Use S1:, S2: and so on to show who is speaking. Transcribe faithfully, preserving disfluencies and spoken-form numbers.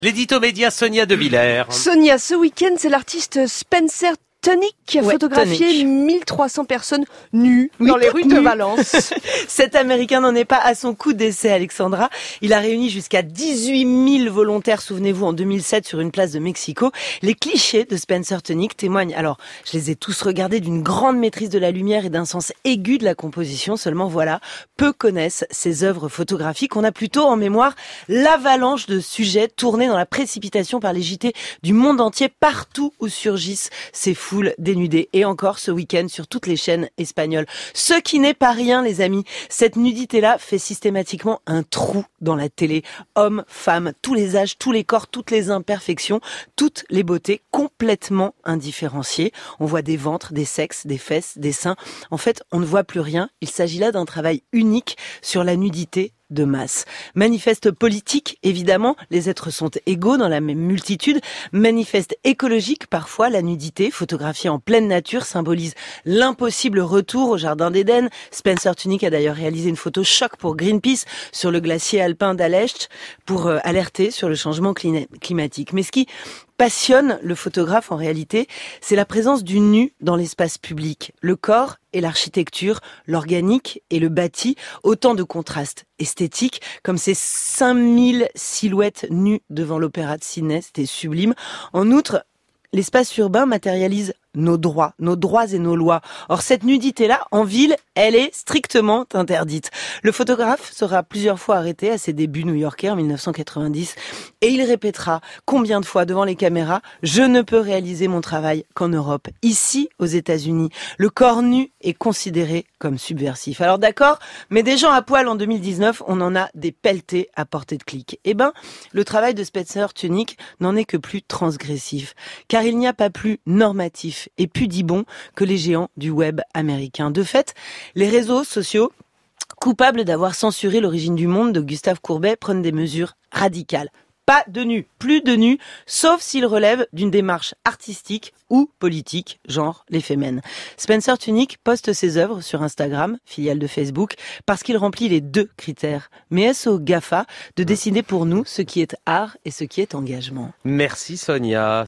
S1: L'édito média Sonia De Villers.
S2: Sonia, ce week-end, c'est l'artiste Spencer Tunick qui a
S3: ouais,
S2: photographié
S3: Tunick.
S2: mille trois cents personnes nues
S3: Oui,
S2: dans les rues
S3: nues.
S2: de Valence.
S3: Cet Américain n'en est pas à son coup d'essai, Alexandra. Il a réuni jusqu'à dix-huit mille volontaires, souvenez-vous, en deux mille sept sur une place de Mexico. Les clichés de Spencer Tunick témoignent. Alors, je les ai tous regardés d'une grande maîtrise de la lumière et d'un sens aigu de la composition. Seulement, voilà, peu connaissent ses œuvres photographiques. On a plutôt en mémoire l'avalanche de sujets tournés dans la précipitation par les J T du monde entier, partout où surgissent ces foules dénudées. Et encore ce week-end sur toutes les chaînes espagnoles. Ce qui n'est pas rien, les amis. Cette nudité-là fait systématiquement un trou dans la télé. Hommes, femmes, tous les âges, tous les corps, toutes les imperfections, toutes les beautés complètement indifférenciées. On voit des ventres, des sexes, des fesses, des seins. En fait, on ne voit plus rien. Il s'agit là d'un travail unique sur la nudité de masse. Manifeste politique, évidemment, les êtres sont égaux dans la même multitude. Manifeste écologique, parfois, la nudité, photographiée en pleine nature, symbolise l'impossible retour au jardin d'Éden. Spencer Tunick a d'ailleurs réalisé une photo choc pour Greenpeace sur le glacier alpin d'Alecht pour euh, alerter sur le changement clina- climatique. Mais ce qui passionne le photographe en réalité, c'est la présence du nu dans l'espace public. Le corps et l'architecture, l'organique et le bâti, autant de contrastes esthétiques, comme ces cinq mille silhouettes nues devant l'opéra de Sydney, c'était sublime. En outre, l'espace urbain matérialise nos droits, nos droits et nos lois. Or, cette nudité-là, en ville, elle est strictement interdite. Le photographe sera plusieurs fois arrêté à ses débuts new-yorkais en dix-neuf cent quatre-vingt-dix et il répétera combien de fois devant les caméras « Je ne peux réaliser mon travail qu'en Europe ». Ici, aux États-Unis, le corps nu est considéré comme subversif. Alors d'accord, mais des gens à poil en deux mille dix-neuf, on en a des pelletés à portée de clic. Eh ben, le travail de Spencer Tunick n'en est que plus transgressif, car il n'y a pas plus normatif et pudibond que les géants du web américain. De fait, les réseaux sociaux, coupables d'avoir censuré l'origine du monde de Gustave Courbet, prennent des mesures radicales. Pas de nu, plus de nu, sauf s'il relève d'une démarche artistique ou politique, genre les Femen. Spencer Tunick poste ses œuvres sur Instagram, filiale de Facebook, parce qu'il remplit les deux critères. Mais est-ce au GAFA de décider pour nous ce qui est art et ce qui est engagement ?
S1: Merci Sonia.